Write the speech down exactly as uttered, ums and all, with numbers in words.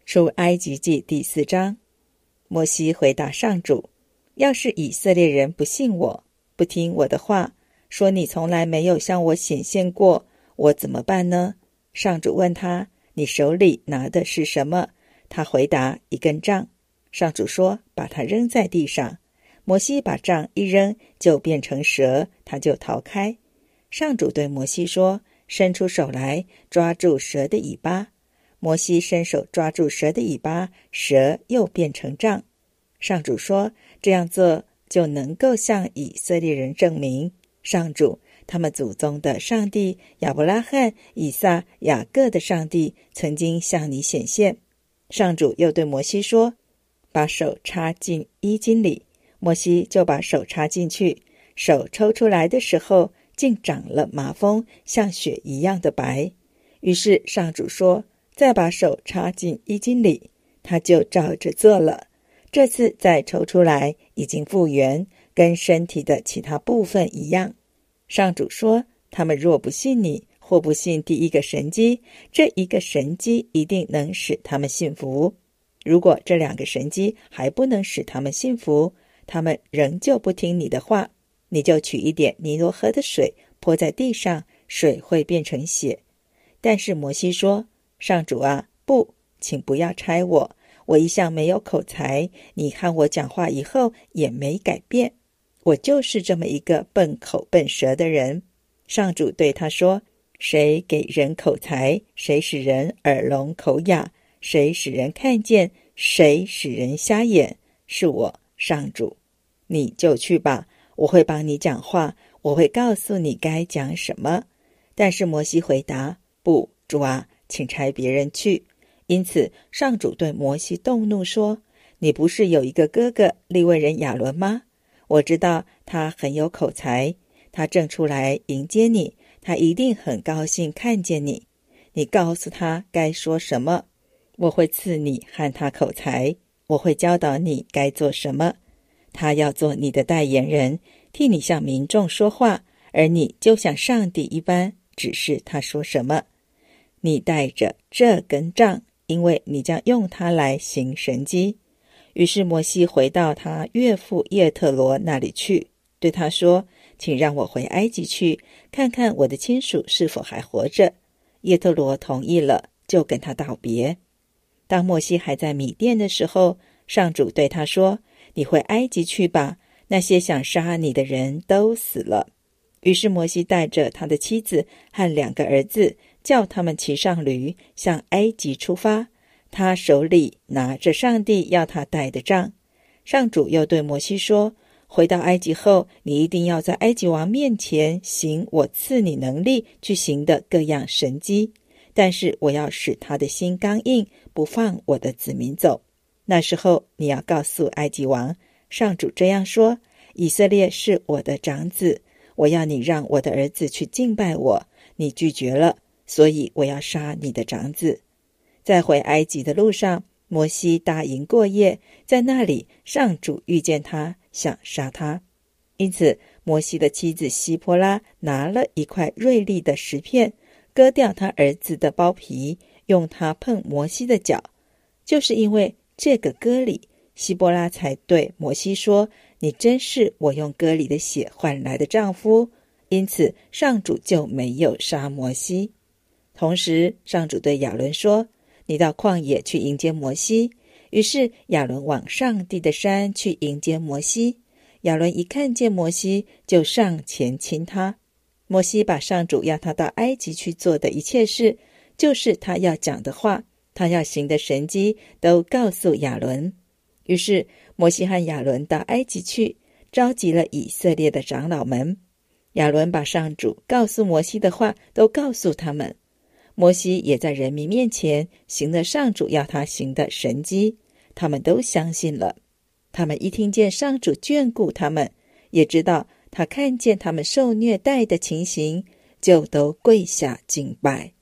出埃及记第四章。摩西回答上主，要是以色列人不信我，不听我的话，说你从来没有向我显现过，我怎么办呢？上主问他，你手里拿的是什么？他回答，一根杖。上主说，把它扔在地上。摩西把杖一扔，就变成蛇，他就逃开。上主对摩西说，伸出手来，抓住蛇的尾巴。摩西伸手抓住蛇的尾巴，蛇又变成杖。上主说，这样做就能够向以色列人证明，上主他们祖宗的上帝亚伯拉罕、以撒、雅各的上帝曾经向你显现。上主又对摩西说，把手插进衣襟里。摩西就把手插进去，手抽出来的时候，竟长了麻风，像雪一样的白。于是上主说，再把手插进衣襟里，他就照着做了。这次再抽出来，已经复原，跟身体的其他部分一样。上主说，他们若不信你，或不信第一个神迹，这一个神迹一定能使他们信服。如果这两个神迹还不能使他们信服，他们仍旧不听你的话，你就取一点尼罗河的水泼在地上，水会变成血。但是摩西说，上主啊，不，请不要拆我，我一向没有口才，你和我讲话以后也没改变，我就是这么一个笨口笨舌的人。上主对他说，谁给人口才，谁使人耳聋口哑，谁使人看见，谁使人瞎眼，是我上主。你就去吧，我会帮你讲话，我会告诉你该讲什么。但是摩西回答，不，主啊，请差别人去。因此上主对摩西动怒说，你不是有一个哥哥利未人亚伦吗？我知道他很有口才，他正出来迎接你，他一定很高兴看见你。你告诉他该说什么，我会赐你和他口才，我会教导你该做什么。他要做你的代言人，替你向民众说话，而你就像上帝一般，指示他说什么。你带着这根杖，因为你将用它来行神迹。于是摩西回到他岳父叶特罗那里去，对他说，请让我回埃及去，看看我的亲属是否还活着。叶特罗同意了，就跟他道别。当摩西还在米甸的时候，上主对他说，你回埃及去吧，那些想杀你的人都死了。于是摩西带着他的妻子和两个儿子，叫他们骑上驴，向埃及出发。他手里拿着上帝要他带的杖。上主又对摩西说，回到埃及后，你一定要在埃及王面前行我赐你能力去行的各样神迹，但是我要使他的心刚硬，不放我的子民走。那时候你要告诉埃及王，上主这样说，以色列是我的长子，我要你让我的儿子去敬拜我，你拒绝了，所以我要杀你的长子。在回埃及的路上，摩西搭营过夜，在那里上主遇见他，想杀他。因此摩西的妻子希波拉拿了一块锐利的石片，割掉他儿子的包皮，用它碰摩西的脚。就是因为这个割礼，希波拉才对摩西说，你真是我用割礼的血换来的丈夫。因此上主就没有杀摩西。同时上主对亚伦说，你到旷野去迎接摩西。于是亚伦往上帝的山去迎接摩西。亚伦一看见摩西，就上前亲他。摩西把上主要他到埃及去做的一切事，就是他要讲的话，他要行的神迹，都告诉亚伦。于是摩西和亚伦到埃及去，召集了以色列的长老们。亚伦把上主告诉摩西的话都告诉他们。摩西也在人民面前行了上主要他行的神迹，他们都相信了。他们一听见上主眷顾他们，也知道他看见他们受虐待的情形，就都跪下敬拜。